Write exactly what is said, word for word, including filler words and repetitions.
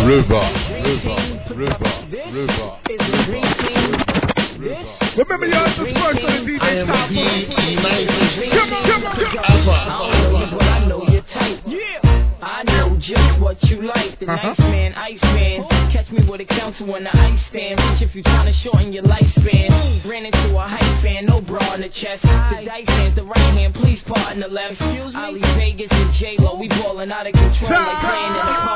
River, River, River, River, River. Remember y'all the first on the D J Top. Come on, come on, come on. But I know you're tight. Yeah. I know just what you like. The nice man, ice man. Catch me with a council on the ice stand. Reach if you tryna shorten your lifespan. Ran into a hype fan, no bra on the chest. The dice hands, the right hand, please pardon the left. Ali Vegas and J-Lo, we ballin' out of control like playing in the